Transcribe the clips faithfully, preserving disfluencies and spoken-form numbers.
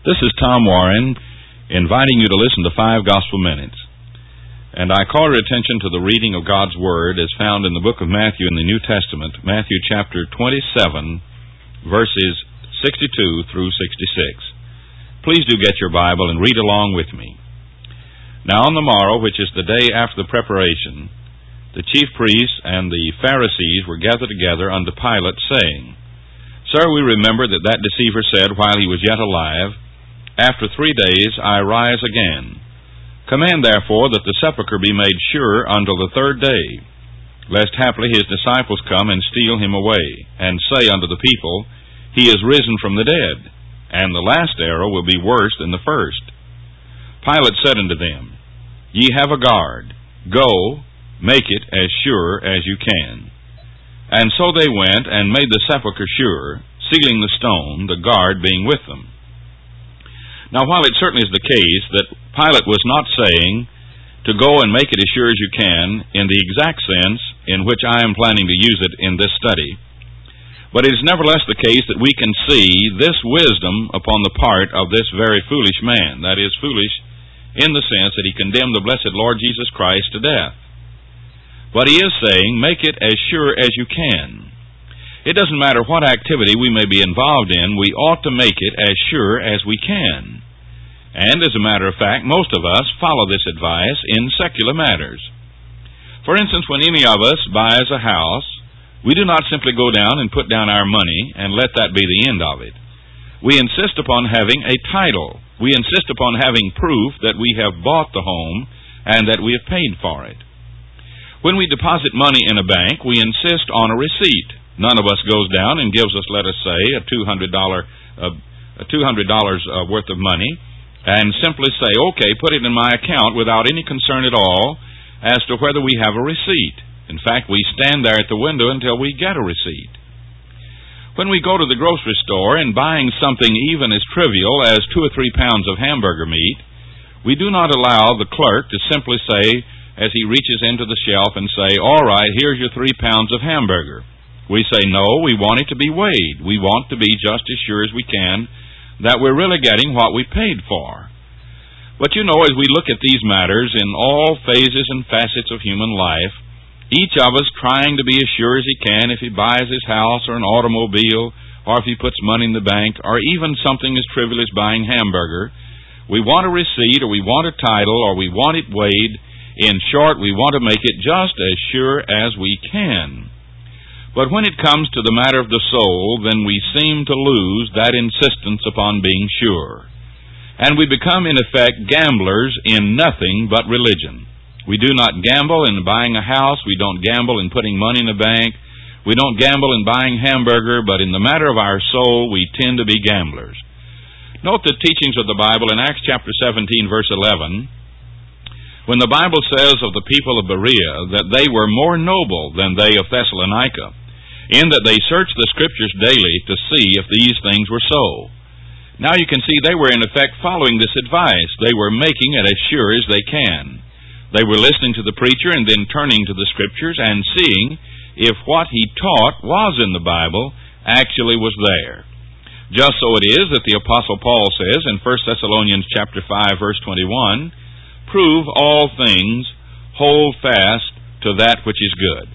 This is Tom Warren inviting you to listen to Five Gospel Minutes. And I call your attention to the reading of God's Word as found in the book of Matthew in the New Testament, Matthew chapter twenty-seven, verses sixty-two through sixty-six. Please do get your Bible and read along with me. Now on the morrow, which is the day after the preparation, the chief priests and the Pharisees were gathered together unto Pilate, saying, Sir, we remember that that deceiver said while he was yet alive, After three days I rise again. Command therefore that the sepulchre be made sure until the third day, lest haply his disciples come and steal him away, and say unto the people, He is risen from the dead, and the last arrow will be worse than the first. Pilate said unto them, Ye have a guard. Go, make it as sure as you can. And so they went and made the sepulchre sure, sealing the stone, the guard being with them. Now, while it certainly is the case that Pilate was not saying to go and make it as sure as you can in the exact sense in which I am planning to use it in this study, but it is nevertheless the case that we can see this wisdom upon the part of this very foolish man. That is, foolish in the sense that he condemned the blessed Lord Jesus Christ to death. But he is saying, make it as sure as you can. It doesn't matter what activity we may be involved in, we ought to make it as sure as we can. And as a matter of fact, most of us follow this advice in secular matters. For instance, when any of us buys a house, we do not simply go down and put down our money and let that be the end of it. We insist upon having a title. We insist upon having proof that we have bought the home and that we have paid for it. When we deposit money in a bank, we insist on a receipt. None of us goes down and gives us, let us say, a two hundred dollars uh, a two hundred dollars uh, worth of money and simply say, okay, put it in my account without any concern at all as to whether we have a receipt. In fact, we stand there at the window until we get a receipt. When we go to the grocery store and buying something even as trivial as two or three pounds of hamburger meat, we do not allow the clerk to simply say, as he reaches into the shelf and say, all right, here's your three pounds of hamburger. We say, no, we want it to be weighed. We want to be just as sure as we can that we're really getting what we paid for. But you know, as we look at these matters in all phases and facets of human life, each of us trying to be as sure as he can if he buys his house or an automobile, or if he puts money in the bank, or even something as trivial as buying hamburger, we want a receipt, or we want a title, or we want it weighed. In short, we want to make it just as sure as we can. But when it comes to the matter of the soul, then we seem to lose that insistence upon being sure. And we become, in effect, gamblers in nothing but religion. We do not gamble in buying a house. We don't gamble in putting money in a bank. We don't gamble in buying hamburger, but in the matter of our soul, we tend to be gamblers. Note the teachings of the Bible in Acts chapter seventeen, verse eleven, when the Bible says of the people of Berea that they were more noble than they of Thessalonica, in that they searched the Scriptures daily to see if these things were so. Now you can see they were in effect following this advice. They were making it as sure as they can. They were listening to the preacher and then turning to the Scriptures and seeing if what he taught was in the Bible actually was there. Just so it is that the Apostle Paul says in First Thessalonians chapter five, verse twenty-one, Prove all things, hold fast to that which is good.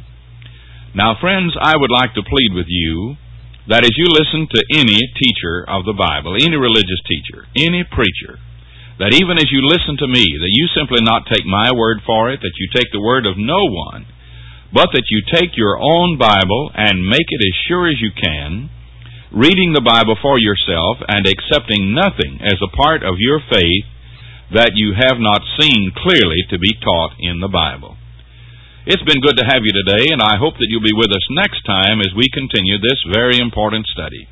Now, friends, I would like to plead with you that as you listen to any teacher of the Bible, any religious teacher, any preacher, that even as you listen to me, that you simply not take my word for it, that you take the word of no one, but that you take your own Bible and make it as sure as you can, reading the Bible for yourself and accepting nothing as a part of your faith that you have not seen clearly to be taught in the Bible. It's been good to have you today, and I hope that you'll be with us next time as we continue this very important study.